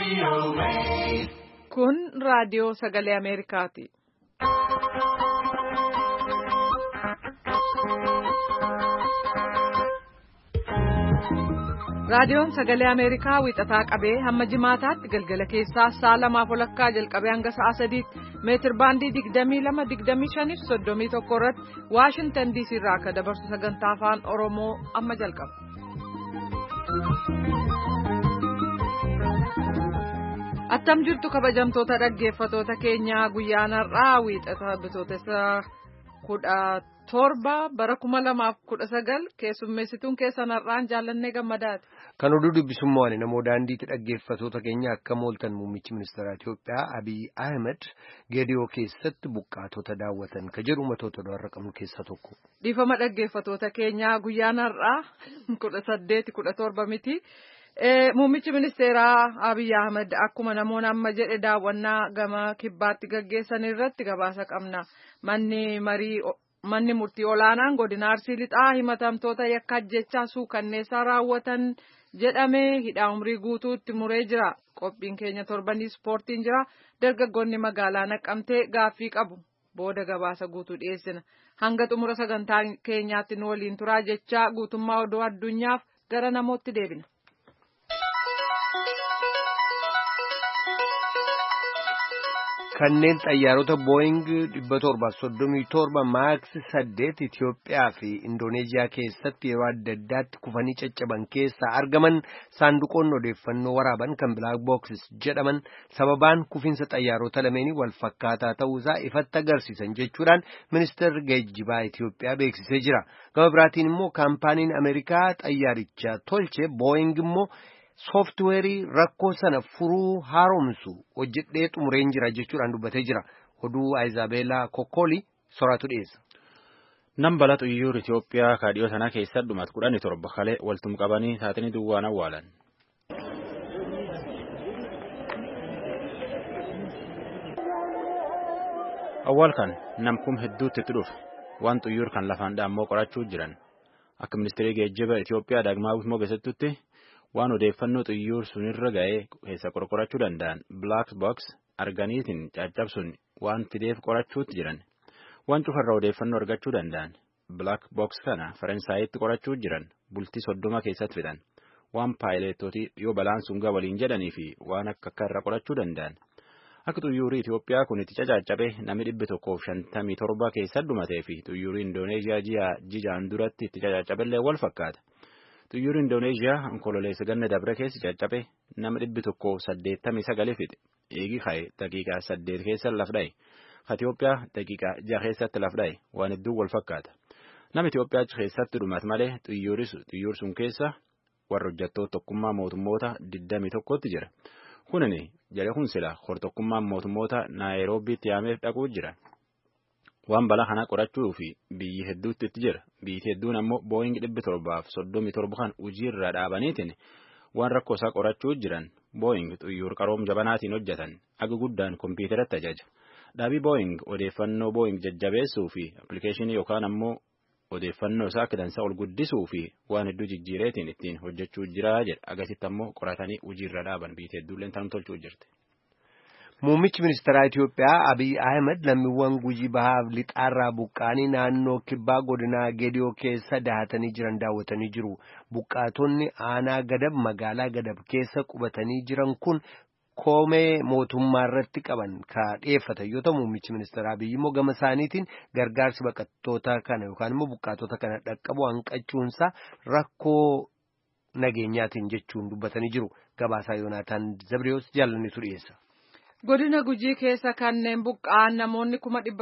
Kun raadiyoo sagalee Ameerikaati. Raadiyoon sagalee Ameerikaa wixataa qabee hamma jimaataatti galgala keessaa sa'a 2:00 jalqabee hanga sa'a 3tti meetir baandii 22-25-31 irratti Waashingtan DC irraa akka dabarsu sagantaa afaan Oromoo amma jalqaba. Attam jirtu kabajamtoota dhaggeeffatoota keenyaa guyyaan har'aa wixata bitootessa 17 bara 2019 keessummeessituun keessan har'aan jaallannee gammadaati. Kan oduu dubbisummaan namoo daandiitti dhaggeeffatoota keenya akka mooltan muummichi ministeera Itoophiyaa Abiy Ahmed Geediyoo keessatti buqqaatota daawwatan ka jedhu ummatoota warra qabnu keessaa tokko. Dhiifama dhaggeeffatoota keenyaa guyyaan har'aa 18-17 miti. Muummichi ministeeraa Abiy Ahmed akkuma namoonni amma jedhe daawwannaa gama kibbaatti gaggeessan irratti gabaasa qabna. Manni murtii olaanaan godina Arsii Lixaa himatamtoota yakka ajjechaa suukanneessaa raawwatan jedhamee hidhaa umrii guutuutti muree jira. Qophiin keenya torbanii ispoortiin jira. Dargaggoonni magaalaa Naqqamtee gaaffii qabu. Booda gabaasa guutuu dhiyeessina. Hanga xumura sagantaa keenyaatti nu waliin turaa jechaa guutummaa oduu addunyaaf gara namootti deebina. Kanneen xayyaarota Boeing 737 Max 8 Itoophiyaa fi Indooneeziyaa keessatti yeroo adda addaatti kufanii caccaban keessaa argaman saanduqoonni odeeffannoo waraaban kan Black Boxes jedhaman sababaan kufiinsa xayyaarota lameenii wal fakkaataa ta'uusaa ifatti agarsiisan jechuudhaan ministeerri geejjibaa Itoophiyaa beeksisee jira. Gama biraatiin immoo kaampaaniin Ameerikaa xayyaaricha tolche Boeing immoo sooftiweerii rakkoo sana furuu haaromsu hojjedhee xumureen jira jechuudhaan dubbatee jira. Oduu Ayizaabeelaa Kokkoolii soraatu dhiyeessa. Nambala xiyyaara Itoophiyaa kaadhiyoo sana keessa dhumaat 17 kalee waltum qabanii saaxinii duwwaan awwaalan. Awwaal kan namkum hedduutti itti dhufe waan xiyyaara kan lafaan dhaammoo qorachuu jiran. Akka ministeerri geejjiba Itoophiyaa Daagmaawit Mogeessittutti waan odeeffannoo xiyyaara sunirra ga'ee keessa qorachuu danda'an Black Box arganiitiin caccabsuun waan fideef qorachuutti jiran. Waan cufarraa odeeffannoo argachuu danda'an Black Box kana Faransaayatti qorachuu jiran bultii 30 keessatti fidan. Waan paayileetootii yoo balaan sun gaa waliin jedhanii fi waan akka irra qorachuu danda'an. Akka xiyyaarri Itoophiyaa kun itti caccabe namni 157 keessa dhumatee fi xiyyaarri Indooneeziyaa jijaan duratti itti caccaballee wal fakkaata. Xiyyaarri Indooneeziyaa onkololeessa ganna dabre keessa caccabe nama 189 fixe. Eegi ka'e daqiiqaa 8 keessa lafdhaa'e. Itoophiyaa daqiiqaa 6 keessatti lafdhaa'e waan hedduu wal fakkaata. Nama Itoophiyaa keessatti dhumate malee xiyyaarri sun keessa warra hojjettoota tokkummaa mootummoota 21tti jira. Kunini jala kun sila hortokkummaan mootummoota Naayiroobiitti yaameef dhaquu jira. Waan balaa kana qorachuu fi biyyi hedduutti itti jira. Biyyi hedduun ammoo Boeing 737 kan hojiirra dhaabaniitiin waan rakkoo isaa qorachuu jiran. Boeing xiyyaara qaroom jabanaatiin hojjetan aga guddaan kompiitaratti ajaja. Dhaabii Boeing odeeffannoo Boeing jajjabeessuu fi appilikeeshinii yookaan ammoo odeeffannoo isaa akka dansaa ol guddisuu fi waan hedduu jijjiireetiin ittiin hojjechuu jira jedha. Agasitti ammoo qoratanii hojiirra dhaaban biyyi hedduulleen tan tolchuu jirti. Muummichi ministeeraa Itoophiyaa Abiy Ahmed lammiiwwan Gujii Bahaaf Lixaarraa buqqaanii naannoo kibbaa godinaa Geediyoo keessa dahatanii jiran daawwatanii jiru. Buqqaatonni aanaa Gadab magaalaa Gadab keessa qubatanii jiran kun koomee mootummaa irratti qaban ka dhiyeeffatan yoo ta'u muummichi ministeeraa Abiy immoo gama isaaniitiin gargaarsi baqattoota kana yookaan immoo buqqaatota kana dhaqqabu hanqachuunsaa rakkoo nageenyaatiin jechuun dubbatanii jiru. Gabaasaa Yoonaataan Zabriyoos jaallannitu dhiyeessa. Godina Gujii keessa kanneen buqqa'an namoonni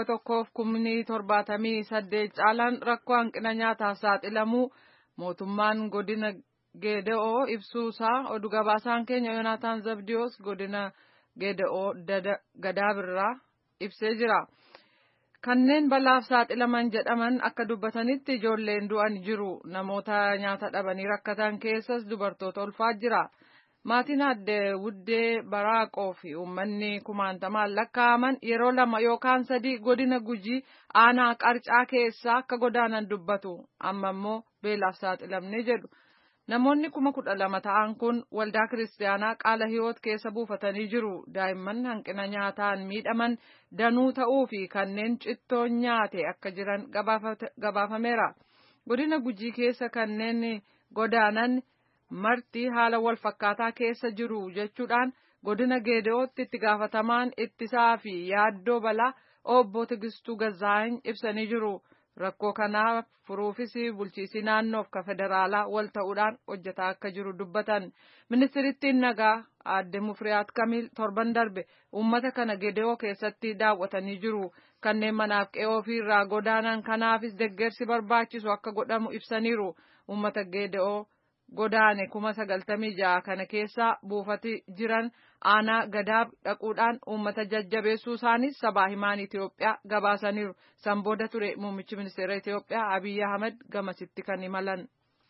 178 caalaan rakkoo hanqina nyaataa saaxilamuu mootummaan godina Geeda'oo ibsuusaa oduu gabaasaan keenya Yoonaataan Zabdiyoos godina Geeda'oo Gadaabirraa ibsee jira. Kanneen balaaf saaxilaman jedhaman akka dubbatanitti ijoolleen du'an jiru. Namoota nyaata dhabanii rakkatan keessas dubartoota ulfaa jira. Maatiin addee Wuddee Baraaqoo fi uummanni 1,000 lakkaa'aman yeroo 2 yookaan 3 godina Gujii aanaa Qarcaa keessaa akka godaanan dubbatu. Amma immoo beelaaf saaxilamne jedhu. Namoonni 12,000 ta'an kun waldaa kiristaanaa Qaala Hiwoot keessa buufatanii jiru. Daa'imman hanqina nyaataan miidhaman danuu ta'uu fi kanneen cittoon nyaate akka jiran gabaafameera. Godina Gujii keessa kanneen godaanan marti haala wal fakkaataa keessa jiru jechuudhaan godina Geedootti itti gaafatamaan ittisaa fi yaaddoo balaa obbo Tigistuu Gazaany ibsanii jiru. Rakkoo kanaaf furuufis bulchiinsi naannoof ka federaalaa wal ta'uudhaan hojjetaa akka jiru dubbatan. Ministirittiin nagaa aadde Mufriyaat Kamiil torban darbe uummata kana Geedoo keessatti daawwatanii jiru. Kanneen manaaf qe'ee ofii irraa godaanan kanaafis deeggarsi barbaachisu akka godhamu ibsaniiru. Uummata Geedoo godaane 96,000 kana keessa buufati jiran aanaa Gadaab dhaquudhaan uummata jajjabeessuu isaaniis sabaa himaan Itoophiyaa gabaasaniiru. San booda ture muummichi ministeera Itoophiyaa Abiy Ahmed gamasitti kan imalan.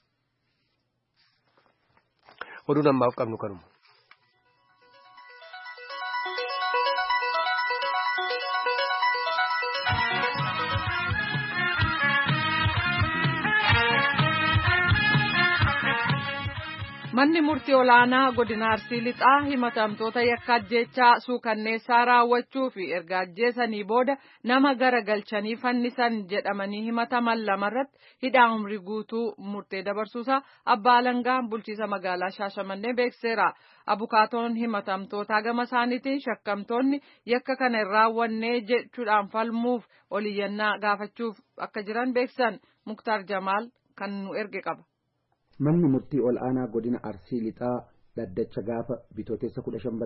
Oduun ammaaf qabnu kanuma. Manni murtii olaanaa godina Arsii Lixaa himatamtoota yakka ajjeechaa suukanneessaa raawwachuu fi erga ajjeesanii booda nama garagalchanii fannisan jedhamanii himataman lamarratti hidhaa umrii guutuu murtee dabarsuusaa abbaa alangaa bulchiinsa magaalaa Shaashamannee beekseera. Abukaatoon himatamtoota gama isaaniitiin shakkamtoonni yakka kana hin raawwanne jechuudhaan falmuuf oliyyannaa gaafachuuf akka jiran beeksan. Muktaar Jamaal kan nu erge qaba. Manni murtii ol aanaa godina Arsii Lixaa dhaddacha gaafa bitootessa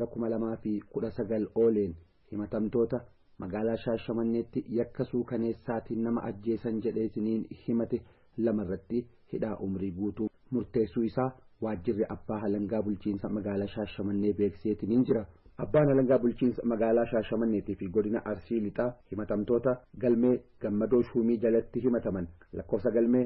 15/2019 ooleen himatamtoota magaalaa Shaashamanneetti yakka suukaneessaatiin nama ajjeesan jedheesiniin himate lamarratti hidhaa umrii guutuu murteessuu isaa waajjirri abbaa alangaa bulchiinsa magaalaa Shaashamannee beekseetiniin jira. Abbaan alangaa bulchiinsa magaalaa Shaashamanneetii fi godina Arsii Lixaa himatamtoota galmee Gammadoo Shuumii jalatti himataman lakkoofsa galmee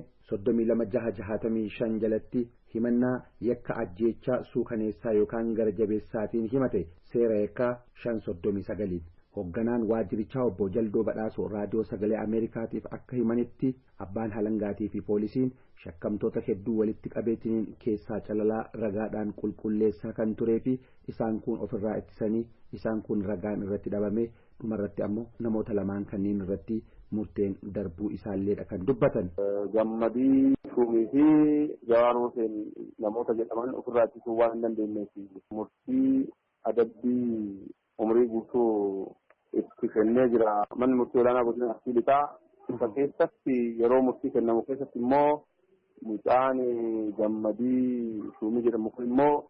32,665 jalatti himannaa yakka ajjeechaa suukaneessaa yookaan gara-jabeessaatiin himate seera yakkaa 539 hoogganaan waajjirichaa obbo Jaldoo Badhaasoo raadiyoo sagalee Ameerikaatiif akka himanitti abbaan alangaatii fi poolisiin shakkamtoota hedduu walitti qabeetiniin keessaa calalaa ragaadhaan qulqulleessaa kan turee fi isaan kun ofirraa ittisanii isaan kun ragaan irratti dhabame dhumarratti ammoo namoota lamaan kanneen irratti murteen darbuu isaalleedha kan dubbatan. Gammadii Shuumii fi Jawaar Huseen namoota jedhaman ofirraa ittisuu waan hin dandeenyeef murtii adabbii umrii guutuu itti kennee jira. Manni murtii olaanaa godina Arsii Lixaa isa keessatti yeroo murtii kennamu keessatti immoo mucaan Gammadii Shuumii jedhamu kun immoo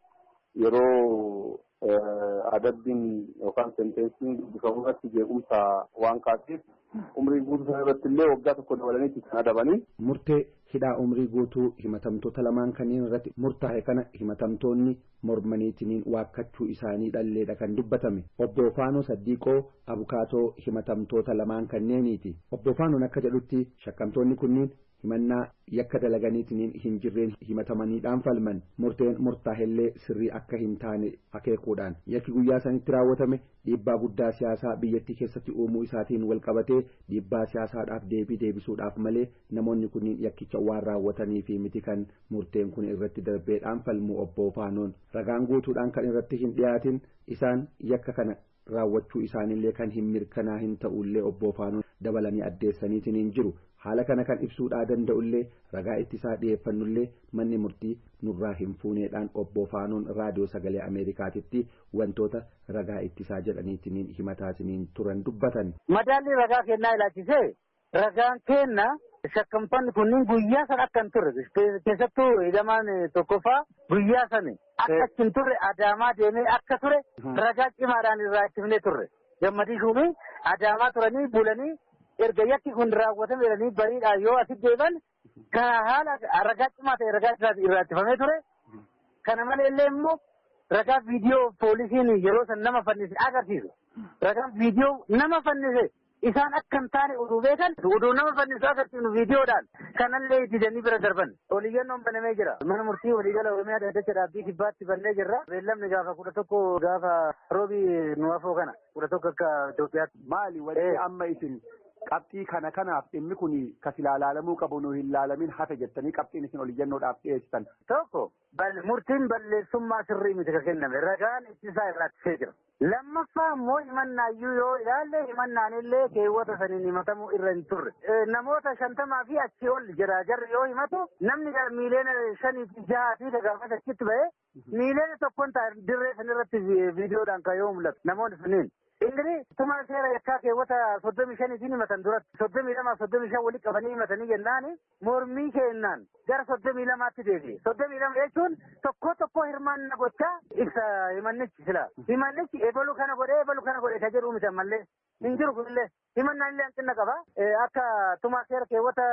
yeroo adabbiin yookaan senteensiin dubbifamu irratti jeequmsa waan kaaseef umrii guutuu sana irratti illee waggaa tokko dabalanii kan adabanii. Murtee hidhaa umrii guutuu himatamtoota lamaan kanneen irratti murtaa'e kana himatamtoonni mormaniitiniin waakkachuu isaanii dhalleedha kan dubbatame. Obbo Faanoo Saddiiqoo abukaatoo himatamtoota lamaan kanneeniiti. Obbo Faanoon akka jedhutti shakkamtoonni kunniin himannaa yakka dalaganiitiniin hin jirreen himatamaniidhaan falman murteen murtaa'ellee sirrii akka hin taane akeekuudhaan yakki guyyaa sanitti raawwatame dhiibbaa guddaa siyaasaa biyyattii keessatti uumuu isaatiin wal qabatee dhiibbaa siyaasaadhaaf deebii deebisuudhaaf malee namoonni kunniin yakkicha waan raawwatanii fi miti kan murteen kun irratti darbeedhaan falmuu obbo Faanoon ragaan guutuudhaan kan irratti hin dhiyaatin isaan yakka kana raawwachuu isaanillee kan hin mirkanaa hin ta'ullee obbo Faanoon dabalanii addeessaniitiin hin jiru. Haala kana kan ibsuudhaa danda'ullee ragaa ittisaa dhiyeeffannullee manni murtii nurraa hin fuuneedhaan obbo Faanoon raadiyoo sagalee Ameerikaatitti wantoota ragaa ittisaa jedhaniitiin himataatiniin turan dubbatan. Madaalli ragaa kennaa ilaachisee ragaan kenna shakkamtoonni kunniin guyyaa sana akka hin turre keessattuu hidhamaan tokkoffaa guyyaa sana akka hin turre Adaamaa deemee akka ture ragaa cimaadhaan irraa ittifnee turre. Gammadii Shuumii Adaamaa turanii bulanii erga yakki kun raawwatame jedhanii bariidhaan yoo asi deeban kana haala ragaa cimaa ta'e ragaa irraa ittifamee ture. Kana maleellee immoo ragaa viidiyoo poolisiin yeroo san nama fannise agarsiisu. Ragaan viidiyoo nama fannise isaan akka hin taane oduu beekan oduu nama fannisu agarsiifnu viidiyoodhaan kanallee didanii bira darban. Oliyyannoon banamee jira. Mana murtii waliigala Oromiyaa dhaddacha dhaabbii kibbaatti bannee jirra. Beellamni gaafa 11 gaafa roobii nu afoo kana 11 akka Itoophiyaatti. Maali wanti amma isin qabxii kanaaf dhimmi kun kas ilaalamuu qabu nu hin laalamin hafe jettanii qabxiin isin ol iyyannoodhaaf dhiyeessitan. Tokko murtiin balleessummaa sirrii miti ka kenname ragaan ittisaa irratti jira. Lammaffaa immoo himannaayyuu yoo ilaalle himannaan illee keewwata saniin himatamuu irra hin turre. Namoota 50 fi achii ol jira jarri yoo himatu namni miiliyoona 5 fi 6 fi gaafas achitti ba'ee miiliyoona tokkoon dirree sanirratti viidiyoodhaan kan yoo mul'atu namoonni sunniin. Ingili tuma seera yakkaa keewwata 35 himatan duratti 32 walitti qabanii himatanii jennaani mormii kennaan gara 32tti deebi'e. 32 jechuun tokko hirmaanna gochaa ibsa himannichi sila. Himannichi ebalu kana godhe ka jedhu miti ammallee hin jiru kunillee himannaan illee hanqina qaba. Akka tuma seera keewwata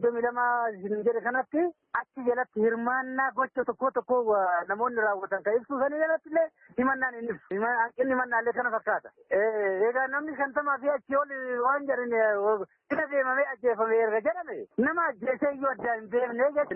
32 jedhe kanatti achi jalatti hirmaannaa gocha tokko namoonni raawwatan kan ibsu sanii jalatti illee himannaan hin ibsu. Hanqinni himannaallee kana fakkaata. Egaa namni 50 fi achii ol waan jedhan ila deemamee ajjeefame erga jedhame nama ajjeesee iyyuu addaan hin beekne jechuudha.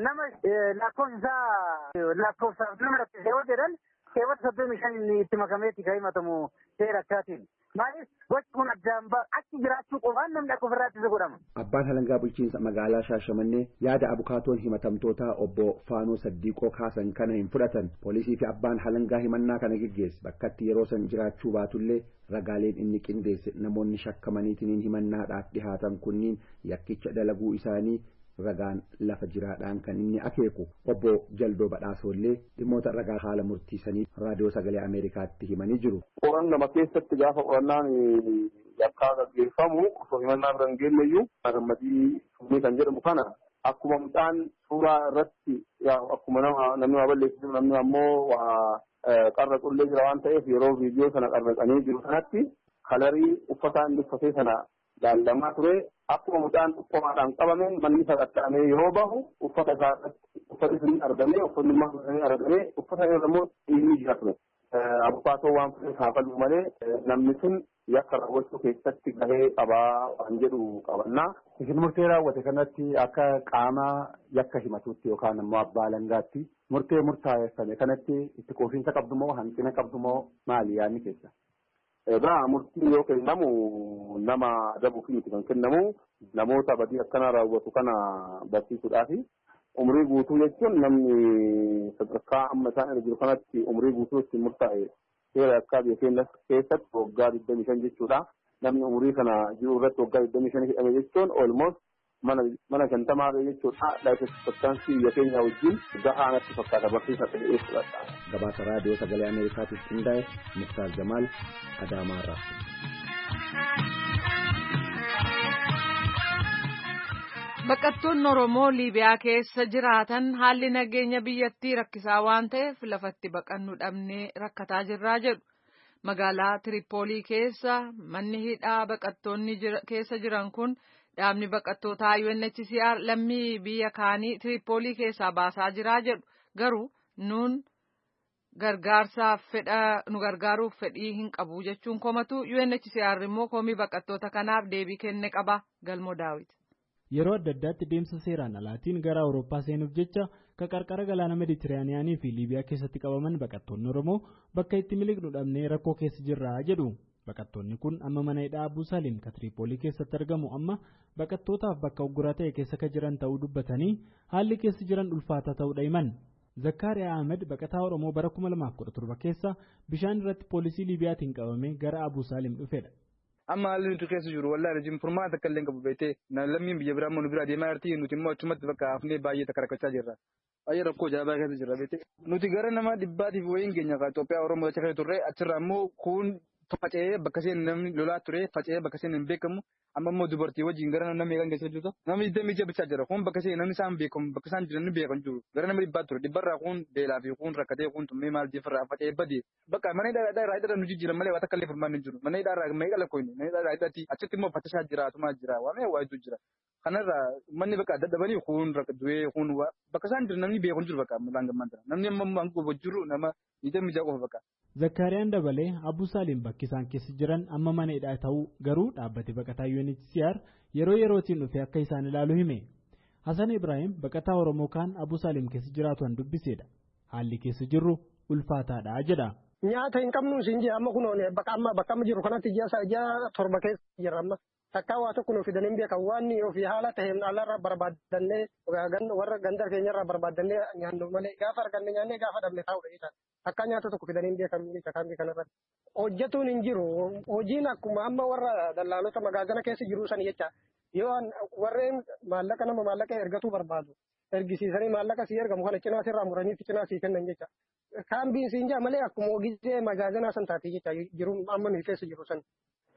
Nama lakkoofsaaf nama rakkisee yoo jedhan keewwata 35 itti makameetti kan himatamu seera akkaatiin. Maaliif gochi kun addaan achi jiraachuu qofaan namni akka ofirraatti isa godhama. Abbaan halangaa bulchiinsa magaalaa Shaashamannee yaada abukaatoon himatamtootaa obbo Faanoo Saddiiqoo kaasan kana hin fudhatan. Poolisii fi abbaan halangaa himannaa kana geggeesse bakkatti yeroo san jiraachuu baatullee ragaaleen inni qindeesse namoonni shakkamaniitiin himannaadhaaf dhihaatan kunniin yakkicha dalaguu isaanii ragaan lafa jiraadhaan kan inni akeeku. Obbo Jaldoo Badhaasollee dhimmoota ragaa haala murtiisanii raadiyoo sagalee Ameerikaatti himanii jiru. Qorannama keessatti gaafa qorannaan yakkaa gaggeeffamu osoo himannaa bira hin geenyeyyuu gammadii summii kan jedhamu kana akkuma mucaan suuraa irratti akkuma namni waa balleessisu namni ammoo qarra qullee jira waan ta'eef yeroo viidiyoo sana qarraqanii jiru sanatti kalarii uffataa inni uffatee sana laallamaa ture. Akkuma mucaan dhukkoomaadhaan qabame manni sagatta'amee yoo bahu uffata isaa uffati sun argamee uffanni immoo argamee uffata irra immoo dhiirri jira ture. Abukaatoo waan fudhate kaafaluu malee namni sun yakka raawwachuu keessatti gahee qabaa waan jedhu qabannaa. Isin murtee raawwate kanatti akka qaama yakka himatuutti yookaan immoo abbaa alangaatti murtee murtaa'effame kanatti itti quufinsa qabdu moo hanqina qabdu moo maali yaadni keessa? Egaa murtiin yoo kennamu nama adabuuf miti kan kennamu namoota badii akkanaa raawwatu kana barsiisuudhaafi umrii guutuu jechuun namni sadarkaa amma isaan irra jiru kanatti umrii guutuu ittiin murtaa'e seera yakkaa biyya keenya keessatti waggaa 25 jechuudha. Namni umrii kana jiru irratti waggaa 25 hidhame jechuun almost mana 50 jechuudha. Laayifeksippaktaansii biyya keenya wajjin gahaa natti fakkaata barsiisa ta'ee fudhata. Gabaasa raadiyoo sagalee Ameerikaatiif qindaa'e Muktaar Jamaal Adaamaarraa. Baqattoonni Oromoo Liibiyaa keessa jiraatan haalli nageenya biyyattii rakkisaa waan ta'eef lafatti baqannuu dhabnee rakkataa jirraa jedhu. Magaalaa Tiripoolii keessa manni hidhaa baqattoonni keessa jiran kun dhaabni baqattootaa UNHCR lammii biyya kaanii Tiripoolii keessaa baasaa jiraa jedhu. Garuu nuun nu gargaaruuf fedhii hin qabu jechuun komatu UNHCR immoo komii baqattoota kanaaf deebii kenne qaba. Galmoo Daawit. Yeroo adda addaatti deemsa seeraan alaatiin gara Awurooppaa seenuuf jecha qarqara galaana Meditiraaniyaanii fi Liibiyaa keessatti qabaman baqattoonni Oromoo bakka itti miliqnu dhabnee rakkoo keessa jirraa jedhu. Baqattoonni kun amma mana hidhaa Abuu Saliim Tiripoolii keessatti argamu amma baqattootaaf bakka ugguraa ta'e keessa kan jiran ta'uu dubbatanii haalli keessa jiran ulfaataa ta'uudha himan. Zakkaariyaa Ahmed baqataa Oromoo bara 2017 keessa bishaan irratti poolisii Liibiyaatiin qabamee gara Abuu Saliim dhufedha. Amma haalli nuti keessa jiru wallahi rajim furmaata akka illee qabu beekte lammiin biyya biraa immoo nu biraa deemaa jirti nuti immoo achumatti bakka hafnee baay'ee takka rakkachaa jirra. Baay'ee rakkoo jaabaa keessa jirra beekte. Nuti gara nama 100 wayiin keenya Itoophiyaa Oromoo achi keessa turre achirraa immoo kun faca'ee bakka isheen namni lolaa ture faca'ee bakka isheen hin beekamu amma immoo dubartii wajjin gara namni meeqan keessa jirtu namni 26 bichaa jira kun bakka isheen namni isaan beekamu bakka isaan jiran ni beekan jiru gara namni 100 ture 100 kun beelaa fi kun rakkatee kun tummee maal jeefirraa faca'ee badee bakka mana hidhaa irraa nu jijjiiran malee waan akka illee furmaan hin jiru mana hidhaa irraa meeqa lakkoofne mana hidhaa irraa achitti immoo fattashaa jira tumaa jira waamee waa hedduu jira kanarraa manni bakka dadhabanii kun du'ee kun bakka isaan jiran namni beekan jiru bakka laan gammaan jira namni amma hangoo jiru nama 26 qofa bakka. Zakkaariyaan dabalee Abuu Saliim bakki isaan keessa jiran amma mana hidhaa ta'uu garuu dhaabbate baqataa UNHCR yeroo yerootiin dhufee akka isaan ilaalu hime. Hasan Ibrahim baqataa Oromoo kaan Abuu Saliim keessa jiraatu dubbiseedha. Haalli keessa jirru ulfaataadha jedha. Nyaata hin qabnu siin jee amma kunoon bakka amma jiru kanatti ji'a 7 keessa jira amma takkaa waa tokko nu fidanii beekan waan ofii haala ta'een alarraa barbaadannee warra ganda keenyarraa barbaadannee nyaannu malee gaafa arganne nyaannee gaafa dhabne taa'udha jecha takkaa nyaata tokko fidanii beekan jecha kaambii kanarratti. Hojjetuun hin jiru hojiin akkuma amma warra dallaalota magaazana keessa jiru san jecha yoo warreen maallaqa nama maallaqa ergatuu barbaadu ergisiisanii maallaqa si ergamu kana cinaa sirraa muraniitti cinaa sii kennan jecha. Kaambiin siin jaa malee akkuma ogeessee magaazanaa san taate jecha jiru amma nuyi keessa jiru san.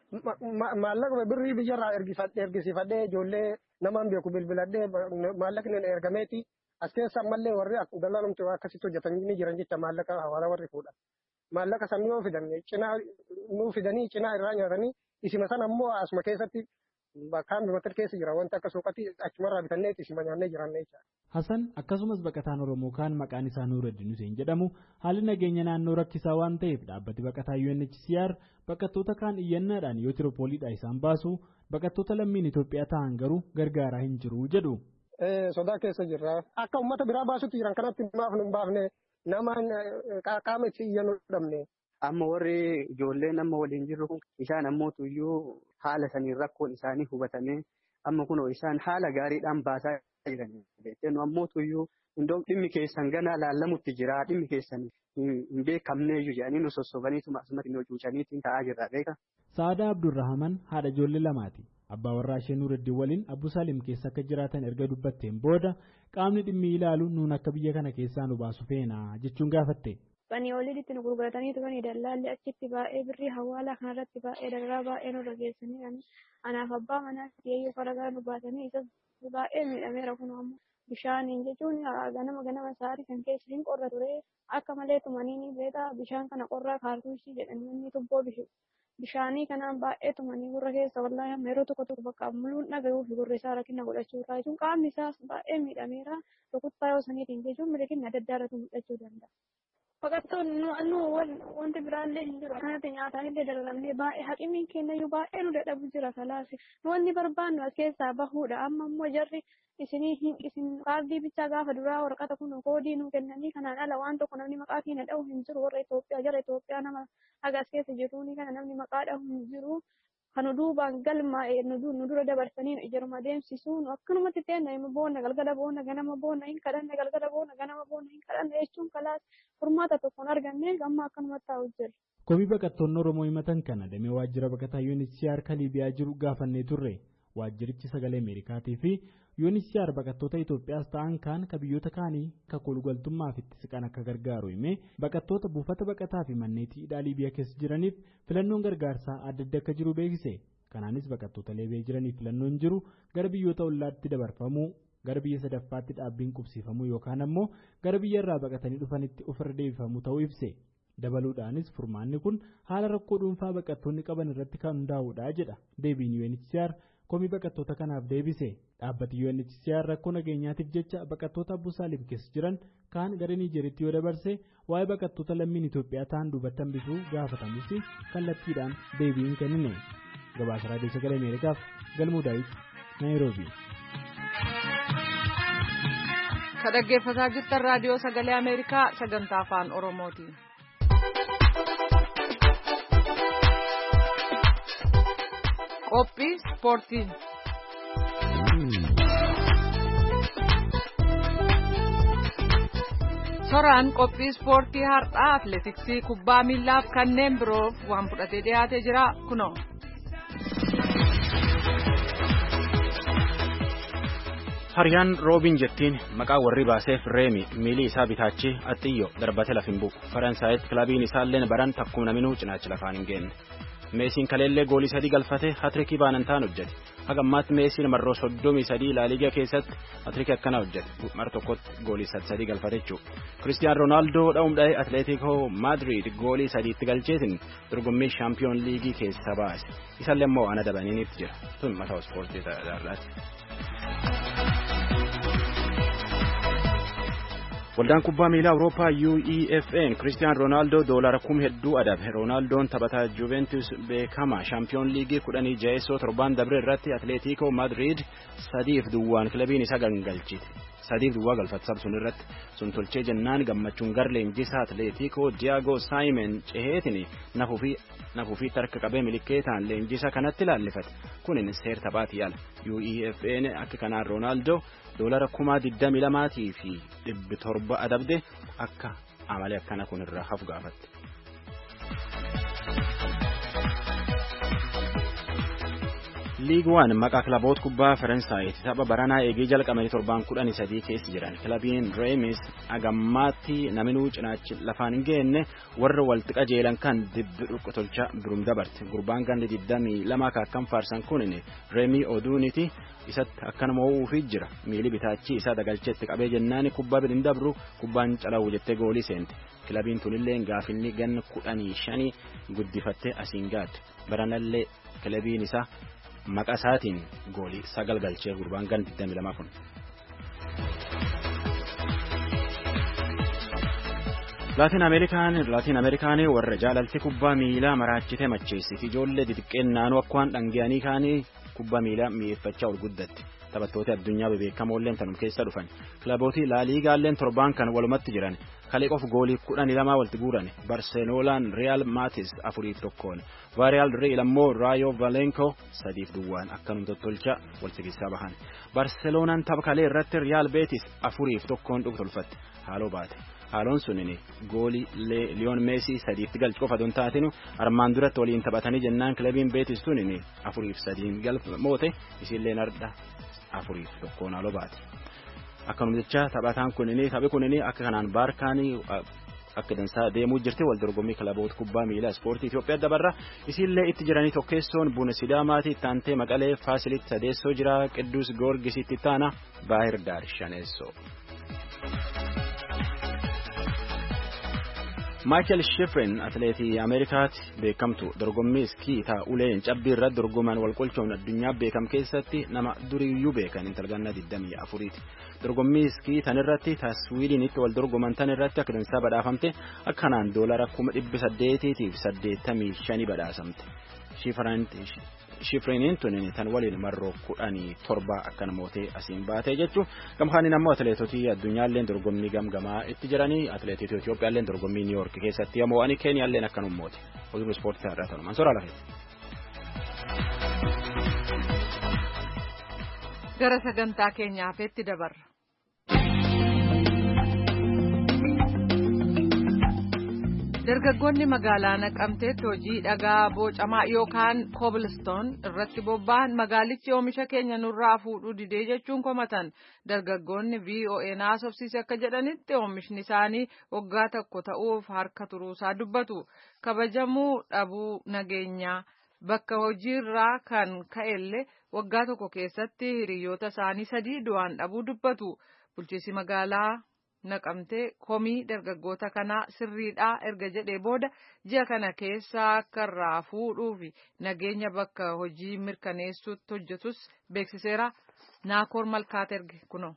Maallaqa birrii biyyarraa ergisiifadhee ijoollee namaan beeku bilbiladhee maallaqni ergameeti as keessa ammallee warri dallaalumti akkasitti hojjetanii jiran jecha maallaqa hawaasa warri fuudhan. Maallaqa san yoo fidan cinaa nuu fidanii cinaa irraa nyaatanii isima san ammoo asuma keessatti kaambii matal keessa jira wanti akka suuqatti achumarraa bitannee isima nyaannee jiran jecha. Hasan akkasumas baqataan Oromoo kaan maqaan isaa Nuureddin Hussein jedhamu haalli nageenya naannoo rakkisaa waan ta'eef dhaabbati baqataa UNHCR baqattoota kaan iyyannaadhaan yoo tiroopooliidhaa isaan baasu baqattoota lammiin Itoophiyaa ta'an garuu gargaaraa hin jiru jedhu. Sodaa keessa jirra. Akka uummata biraa baasutti jiran kanatti maaf nu hin baafne namaan qaama itti iyyannuu dhabne. Amma warri ijoolleen amma waliin jirru isaan ammoo tuyyuu haala saniin rakkoon isaanii hubatamee amma kunoo isaan haala gaariidhaan baasaa jiran. Beeknu ammoo tuyyuu hundoo dhimmi keessan ganaa laallamutti jira dhimmi keessan hin beekamneeyyuu jedhanii nu sossobaniituma asumatti nu cuucaniitiin ta'aa jirra beeka. Saadaa Abdurrahaman haadha ijoollee lamaati. Abbaa warraa ishee Nuureddin waliin Abbu Salim keessa akka jiraatan erga dubbatteen booda qaamni dhimmi ilaalu nuun akka biyya kana keessaa nu baasu feena jechuun gaafatte. Banii olitti nu gurgurataniitu banii dallaalli achitti baay'ee birrii hawaalaa kanarratti baay'ee dararaa baay'ee nurra geessanii anaaf abbaa manaa yeeyyuu faragaa nu baasanii isa baay'ee miidhameera kun ammoo bishaaniin jechuun ganama sa'aatii kan keessa hin qorra ture akka malee tumanii beekaa bishaan kana qorraa kaartuushii jedhanii inni tubboo bishaanii kanaan baay'ee tumanii gurra keessa wallaahi amma yeroo tokko bakka muluun dhaga'uu fi gurra isaa rakkina godhachuu irraa jechuun qaamni isaas baay'ee miidhameera rukuttaa yoo saniitiin jechuun milikinni adda addaa irratti mul'achuu danda'a. Baqattoonni wanti biraallee hin jiru kanatti nyaataanillee dararamnee baay'ee haqimiin kennayyuu baay'ee nu dadhabu jira kalaasi wanni barbaannu as keessaa bahuudha amma immoo jarri isin kaardii bichaa gaafa duraa waraqata kun koodii nu kennanii kanaan ala waan tokko namni maqaa keenya dha'u hin jiru warra Itoophiyaa jara Itoophiyaa nama haga as keessa jiruuni kana namni maqaa dha'u hin jiru kanu duubaan galmaa'ee nu dura dabarsanii ijaruma deemsisuu nu akkanumatti teenna immoo boonna galgala boonna ganama boonna hin kadhanne galgala boonna ganama boonna hin kadhanne jechuun kalaas furmaata tokkoon arganne amma akkanumatti taa'u jira. Komii baqattoonni Oromoo himatan kana damee waajjira baqataa UNHCR kan Liibiyaa jiru gaafannee turre. Waajjirichi sagalee Ameerikaatii fi UNHCR baqattoota Itoophiyaas ta'an kaan ka biyyoota kaanii ka kolgaltummaaf itti siqan akka gargaaru himee baqattoota buufata baqataa fi manneetii hidhaa Liibiyaa keessa jiraniif filannoon gargaarsaa adda adda akka jiru beeksise. Kanaanis baqattoota Liibiyaa jiraniif filannoon jiru gara biyyoota ollaatti dabarfamuu gara biyya sadaffaatti dhaabbiin qubsiifamuu yookaan ammoo gara biyya irraa baqatanii dhufanitti ofirra deebifamuu ta'uu ibse. Dabaluudhaanis furmaanni kun haala rakkoo dhuunfaa baqattoonni qaban irratti kan hundaa'uudha jedha deebiin UNHCR. Komii baqattoota kanaaf deebise dhaabbati UNHCR rakkoo nageenyaatiif jecha baqattoota Abbu Salim keessa jiran kaan gara Niijeriitti yoo dabarse waa'ee baqattoota lammiin Itoophiyaa ta'an duubatti hambisuu gaafatamus kallattiidhaan deebiin kennine. Gabaasa Raadiyoo Sagalee Ameerikaaf Galmuu Daawit Naayiroobii. Ka dhaggeeffataa jirtan Raadiyoo Sagalee Ameerikaa sagantaa afaan Oromooti. Qophii ispoortii. Soraan qophii ispoortii har'aa atileetiksii kubbaa miillaaf kanneen biroof waan fudhatee dhiyaatee jira kunoo. Hariyaan Roobin jettiin maqaa warri baaseef Reemi miilii isaa bitaachi Axxiyyo darbate lafin bu'u Faransaayitti kilabiin isaallee baran takkuma naminuu cinaachi lafaan hin geenne. Meesiin kaleellee goolii 3 galfate hatriikii baanantaan hojjete. Haga ammaatti Meesiin marroo 33 laaliigaa keessatti hatriikii akkana hojjete. Mar tokkotti goolii 3 galfate jechuudha. Cristiano Ronaldo dha'umdha'ee Atletico Madrid goolii 3 galcheetiin dorgommii Champions League keessa baase. Isallee immoo ana dabaniinitti jira. Tun mataa ispoortii ta'aadhaati. Waldaan kubbaa miilaa Awurooppaa UEFA'n Cristiano Ronaldo doolara 10,000 adabe. Ronaldoon taphataa Juventus beekama Champions League 16 torban dabre irratti Atletico Madrid 3-2 kilabiin isa gangalchite. sadiif duwwaa galfatsaab sun irratti sun tolchee jennaan gammachuun gar leenjisaa Atleetiikoo Diyaagoo Saayimen ceheetiin nafuufii tarka qabee milikeetaan leenjisa kanatti laallifate kunin seer taphaati yaala UEFA'n akka kanaan Roonaaldoo $22,000 fi 700 adabde akka amalee akkana kun irraa hafu gaafatte. Liig 1 maqaa kilaboota kubbaa Faransaayiti tapha baranaa eegee jalqabanii 13 keessa jiran kilabiin Reims agammaatti naminuu cinaachi lafaan hin geenne warra walitti qajeelan kan dibbi dhukkutolcha birum dabarte gurbaan gandi 22 kaakkan faarsan kunin Remi Oduuniti isatti akkanuma uufii jira miili bitaachi isaa dagalcheetti qabee jennaan kubbaa bidin dabru kubbaan calawu jettee goolii seente kilabiin tunillee gaafinni ganna 15 guddifattee asiin gaadde baranallee kilabiin isaa maqaa isaatiin goolii 9 galchee gurbaan gan 22 kun. Laatiin Ameerikaan warra jaalalti kubbaa miilaa maraachite macheessiti ijoollee xixiqqeen naannoo akkaan dhangiyanii kaanii kubbaa miilaa mi'eeffachaa ol guddatti. Taphattoota addunyaa bebeekamoolleen tanum keessa dhufan kilabootii laaliigaalleen torbaan kan walumatti jiran kaleeqoof goolii 12 walitti guuran Barcelonaan Real Matis 4-1 Villarreal Real ammoo Rayo Vallecano 3-2 akkanum tottolcha walitti keessaa bahan Barcelonaan tapha kalee irratti Real Betis 4-1 dhuftolfatte haaloo baate haaloon sunini goolii Lionel Messi 3 galchu qofa don taatinu armaan duratti waliin taphatanii jennaan kilabiin Betis sunini 4-3 galmoote isillee nardha 4-1 haaloo baate. Akkanuma jecha taphataan taphi kunini akka kanaan baarkaanii akka dansaa deemuu jirti wal dorgommii kilaboota kubbaa miilaa ispoortii Itoophiyaa dabarra isillee itti jiranii tokkeessoon Buna Sidaamaati taantee Maqalee Faasilitti sadeessoo jira Qidduus Goorgisitti taana Baahir Daar shaneessoo. Michael Schifrin atileetii Ameerikaatti beekamtu dorgommii iskii uleen cabbii irratti dorgoman walqolchoon addunyaa beekam keessatti nama duriyyuu beekan intalganna 24ti. Dorgommii iskii tan irratti Swiidinitti wal dorgoman tan irratti akka dansaa badhaafamte akkanaan $885 badhaasamte. Shifriniin tunin tan waliin marroo 17 akkan mootee asiin baatee jechuun gamkaaniin ammoo atileetotii addunyaalleen dorgommii gamgamaa itti jiranii atileetotii Itoophiyaalleen dorgommii New York keessatti ammoo ani Keeniyaalleen akkanum moote oduu ispoortii irraa ta'u Mansoora Lafeeti. Gara sagantaa keenyaafetti dabarra. Dargaggoonni magaalaa Naqamteetti hojii dhagaa bocamaa yookaan cobblestone irratti bobba'an magaalichi oomisha keenya nurraa fuudhuu didee jechuun komatan dargaggoonni VOA naasofsiise akka jedhanitti oomishni isaanii waggaa tokko ta'uuf harka turuusaa dubbatu kabajamuu dhabuu nageenyaa bakka hojiirraa kan ka'ellee waggaa tokko keessatti hiriyoota isaanii 3 du'aan dhabuu dubbatu bulchiinsi magaalaa Naqamtee komii dargaggoota kanaa sirriidhaa erga jedhee booda ji'a kana keessa akka irraa fuudhuu fi nageenya bakka hojii mirkaneessuutti hojjetus beeksiseera. Naakoor Malkaat erge kunoo.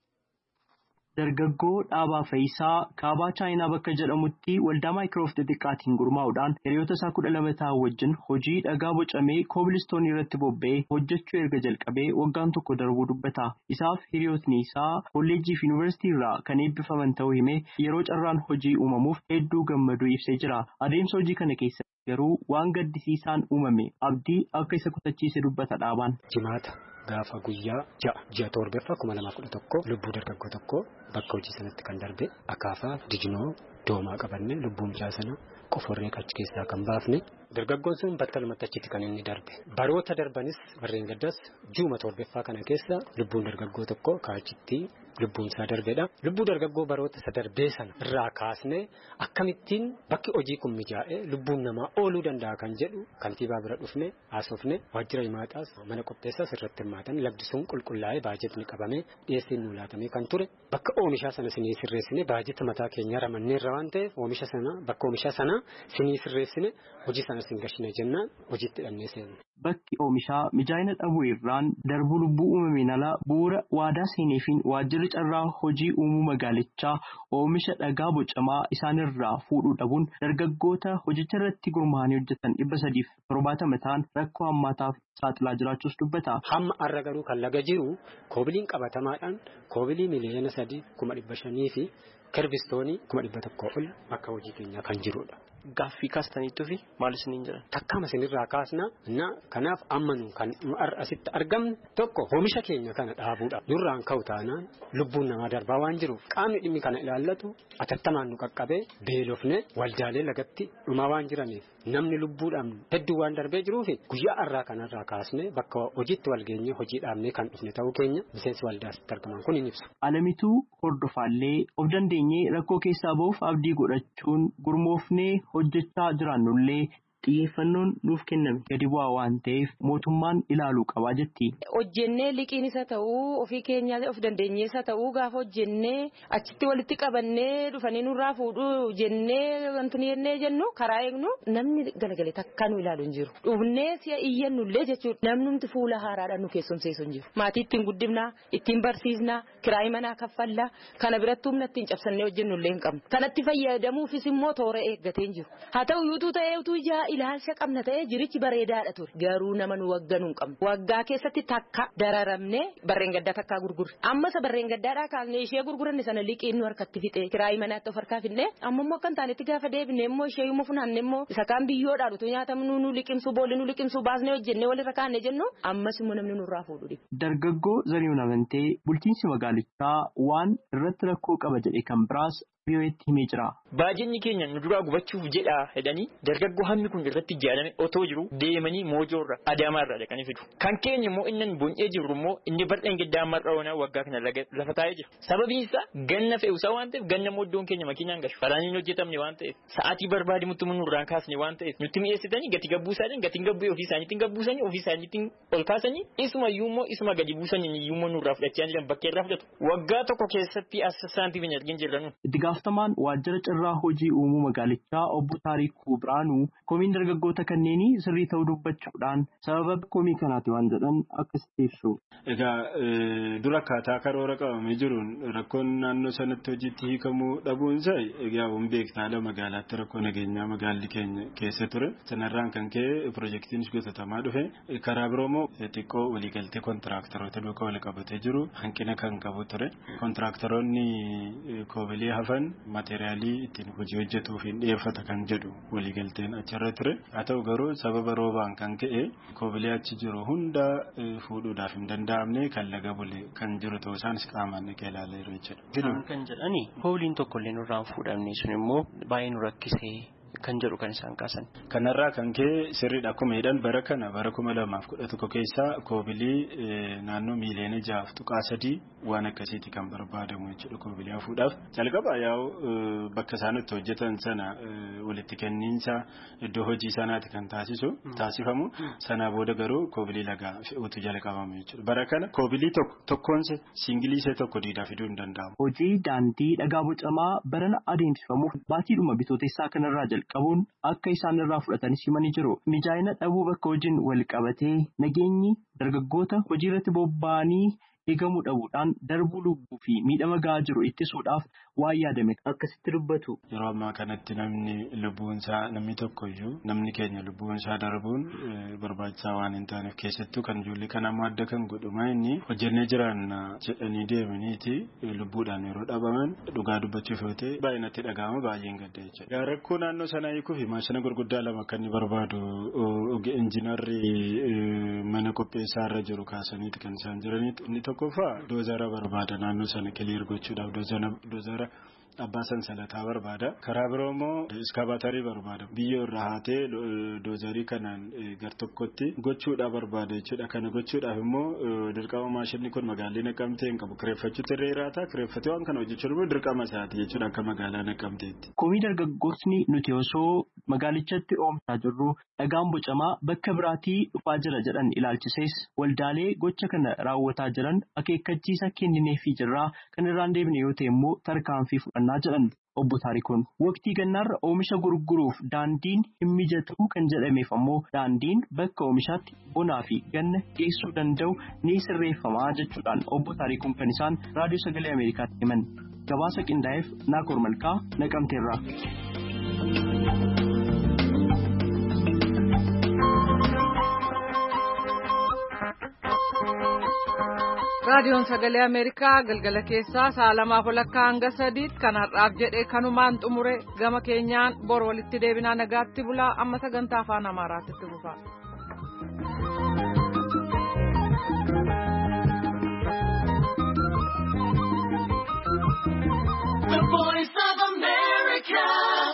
Dargaggoo Dhaabaa Fayisaa kaabaa Chaayinaa bakka jedhamutti waldaa Maayikiroof xixiqqaatiin gurmaa'uudhaan hiriyoota isaa 12 ta'an wajjin hojii dhagaa bocamee koobilistoonii irratti bobba'ee hojjechuu erga jalqabee waggaan tokko darbuu dubbata. Isaaf hiriyootni isaa kolleejjii fi yuunivarsiitii irraa kan eebbifaman ta'uu himee yeroo carraan hojii uumamuuf hedduu gammaduu ibsee jira. Adeemsa hojii kana keessa garuu waan gaddisiisaan uumame abdii akka isa kutachiise dubbata Dhaabaan. Gaafa guyyaa ji'a torbeeffaa 2011 lubbuu dargaggoo tokko bakka hojii sanatti kan darbe akaafaa dijinoo doomaa qabanne lubbuu mucaa sana qoforree achi keessaa kan baafne dargaggoon sun battalumatti achitti kan inni darbe baroota darbanis warreen gaddas juuma torbeeffaa kana keessa lubbuun dargaggoo tokko kaachitti lubbuun isaa darbedha. Lubbuu dargaggoo baroota isa darbee sana irraa kaasne akkamittiin bakki hojii kun mijaa'ee lubbuun namaa ooluu danda'a kan jedhu kantiibaa bira dhufne haasofne waajjira himaataas mana qopheessaas irratti hirmaatan lagdi sun qulqullaa'ee baajetni qabamee dhiyeessiin nu laatamee kan ture bakka oomishaa sana sinii sirreessine baajeta mataa keenya ramanneerra waan ta'eef oomisha sana bakka oomishaa sana sinii sirreessine hojii sana sin gashine jennaan hojiitti hidhannee seenne. Bakki oomishaa mijaa'ina dhabuu irraan darbuu lubbuu uumameen ala bu'uura waadaa seeneefiin waajjirri waajjirri carraa hojii uumuu magaalichaa oomisha dhagaa bocamaa isaanirraa fuudhuu dhabuun dargaggoota hojicha irratti gurmaa'anii hojjetan 370 ta'an rakkoo hammaataaf saaxilaa jiraachuus dubbata. Hamma har'a garuu kan laga jiru koobiliin qabatamaadhaan koobilii miliyoona 3,500 fi kirbistoonii 100,000 ol akka hojii keenyaa kan jirudha. Gaaffii kaastaniituu fi maal isiniin jedhan? Takkaama isinirraa kaasna kanaaf amma nu kan asitti argamne tokko oomisha keenya kana dhaabuudha. Nurraan ka'u taanaan lubbuun namaa darbaa waan jiruuf qaamni dhimmi kana ilaallatu atattamaan nu qaqqabee beelofne waldaalee lagatti dhumaa waan jiraniif namni lubbuudhaan hedduu waan darbee jiruuf guyyaa har'aa kanarraa kaasne bakka hojiitti walgeenye hojii dhaabnee kan dhufne ta'uu keenya miseensi waldaasitti argaman kun hin ibsa. Alamituu hordofaallee of dandeenyee rakkoo keessaa ba'uuf abdii godhachuun gurmoofnee hojjechaa jiraannullee xiyyeeffannoon nuuf kenname gadi bu'aa waan ta'eef mootummaan ilaaluu qabaa jetti. Hojjennee liqiin isa ta'uu ofii keenyaa of dandeenyee isa ta'uu gaafa hojjennee achitti walitti qabannee dhufanii nurraa fuudhuu jennee wantoonni jennee jennu karaa eegnu namni galagalee takka nu ilaalu hin jiru. Dhufnee si'a iyyannullee jechuudha. Namnumti fuula haaraadhaan nu keessumseessu hin jiru. Maatii ittiin guddifnaa, ittiin barsiisnaa, kiraayii manaa kaffallaa, kana biratti humna ittiin cabsannee hojjennullee hin qabnu. Kanatti fayyadamuufis immoo toora eeggatee hin jiru. Haa ta'u yuutuu ta'ee utuu ilaalcha qabna ta'ee jirichi bareedaadha ture. Garuu nama nu wagganuu hin qabnu. Waggaa keessatti takka dararamne barreen gaddaa takkaa gurgurre. Amma isa barreen gaddaadhaa kaasnee ishee gurguranne sana liqiin nu harkatti fixee kiraayii manaatti of harkaa fidnee amma immoo akka hin taanetti gaafa deebine immoo ishee yommuu funaanne immoo isa kaan biyyoodhaan utuu nyaatamnu nu liqimsuu boolli nu liqimsuu baasnee hojjennee walirra kaanne jennu ammas immoo namni nurraa fuudhu dhiba. Dargaggoo Zarihuun Amantee bulchiinsi magaalichaa waan irratti rakkoo qaba jedhe kan biraas biyyooti himee jira. Baajinni keenya nu duraa gubachuuf jedha jedhanii dargaggoo hammi kun irratti ijaarame otoo jiru deemanii moojoorra Adaamaarra dhaqanii fidu. Kan keenya immoo inni buncee jiru immoo inni barreen gaddaa mar'aawwana waggaa kana lafa taa'ee jira. Sababiin isaa ganna fe'uusaa waan ta'eef ganna mooddoon keenya makiinaan gashu. Faraaniin hojjetamne waan ta'eef sa'aatii barbaade mutti nurraan kaasne waan ta'eef nutti mi'eessitanii gati gabbuusaanii gatiin gabbuu ofii isaaniitiin ol kaasanii isumayyuu immoo isuma gadi buusanii iyyuu immoo nurraa fudhachaa jiran bakkee irraa fudhatu. Waggaa tokko keessatti saantii hin argin jirran. Gaaftamaan waajjira carraa hojii uumuu magaalichaa obbo Taarikuu Biraanuu komiin dargaggoota kanneenii sirrii ta'uu dubbachuudhaan sababa komii kanaati waan jedhan akkasitti ibsu. Egaa dura akkaataa karoora qabamee jiruun rakkoon naannoo sanatti hojiitti hiikamuu dhabuunsaa egaa beektaadha magaalaatti rakkoo nageenyaa magaalli keenya keessa ture. Sanarraan kan ka'e piroojeektiin hojjetamaa dhufe karaa biroo immoo xiqqoo waliigaltee kontiraaktaroota duukaa wal qabatee jiru hanqina kan qabu ture. Kontiraaktaroonni koobilee hafan maateriyaalii ittiin hojii hojjetuuf hin dhiyeeffata kan jedhu waliigalteen achirra ture. Haa ta'u garuu sababa roobaan kan ka'e koobilee achi jiru hunda fuudhuudhaaf hin danda'amne kan laga bule kan jiru ta'uu isaanis qaamaan dhaqee ilaalee jiru jechuudha. Kan jedhani koobiliin tokkollee nurraan fuudhamne sun immoo baay'ee nu rakkisee kan jedhu kan isaan kaasan. Kanarraa kan ka'e sirriidha akkuma jedhan bara 2011 keessaa koobilii naannoo miiliyoona 6.3 waan akkasiiti kan barbaadamu jechuudha koobilii fuudhaaf. Jalqaba yaa'u bakka isaan itti hojjetan sana walitti kenniinsa iddoo hojii sanaati kan taasifamu sana booda garuu koobilii lagaa fe'uutu jalqabamu jechuudha. Bara kana koobilii tokkoonse siingiliisee tokko diidaa fiduu hin danda'amu. Hojii daandii dhagaa bocamaa barana adeemsifamuuf baatiidhuma bitootessaa kanarraa qabuun akka isaan irraa fudhatanis himanii jiru. Mijaa'ina dhabuu bakka hojiin wal qabatee nageenyi dargaggoota hojii irratti bobba'anii eegamuu dhabuudhaan darbuu lubbuu fi miidhama gahaa jiru ittisuudhaaf waan yaadame akkasitti dubbatu. Yeroo ammaa kanatti namni tokkoyyuu namni keenya lubbuun isaa darbuun barbaachisaa waan hin taaneef keessattuu kan ijoollee kana ammoo adda kan godhuma inni hojjennee jiraan jedhanii deemaniiti lubbuudhaan yeroo dhabaman dhugaa dubbachuuf yoo ta'e baay'inatti dhaga'ama baay'een gadda jechuudha. Rakkoo naannoo sanaa hiikuuf maashina gurguddaa lama kan inni barbaadu injiinarri mana qopheessaa irra jiru kaasaniiti kan isaan jiraniiti. Inni tokkoffaa doozara barbaada naannoo sana kiliir gochuudhaaf doozara abbaa sansalataa barbaada. Karaa biroo immoo iskaabatarii barbaada. Biyyoo irraa haatee doozarii kanaan gar tokkotti gochuudhaaf barbaada jechuudha. Kana gochuudhaaf immoo dirqama maashinni kun magaalaa Naqqamtee hin qabu. Kireeffachuutti irra jiraata. Kireeffatee waan kana hojjechuun immoo dirqama isaati jechuudha akka magaalaa Naqqamteetti. Komii dargaggootni nuti osoo magaalichatti oomishaa jirru dhagaan bocamaa bakka biraatii dhufaa jira jedhan ilaalchisees waldaalee gocha kana raawwataa jiran akeekkachiisa kennineefii jirraa kan irraan deebine yoo ta'e immoo tarkaanfii fudhanna qabannaa jedhan. Obbo Taarikuun waqtii gannaarra oomisha gurguruuf daandiin hin mijatu kan jedhameef ammoo daandiin bakka oomishaatti bonaa fi ganna geessuu danda'u ni sirreeffamaa jechuudhaan obbo Taarikuun kan isaan raadiyoo sagalee Ameerikaatti himan. Gabaasa qindaa'eef Naakoor Malkaa Naqamteerraa. raadiyoon sagalee Ameerikaa galgala keessaa sa'a 2:00 hanga 3:00 kan har'aaf jedhee kanumaan xumure gama keenyaan bor walitti deebinaa nagaatti bulaa amma sagantaa afaan Amaaraatti fufa.